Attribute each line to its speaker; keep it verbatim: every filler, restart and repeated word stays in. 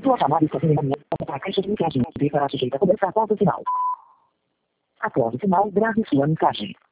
Speaker 1: Sua chamada está sendo encaminhada para a caixa de mensagem. Estará sujeita a cobrança após o sinal. Após o sinal, grave sua mensagem.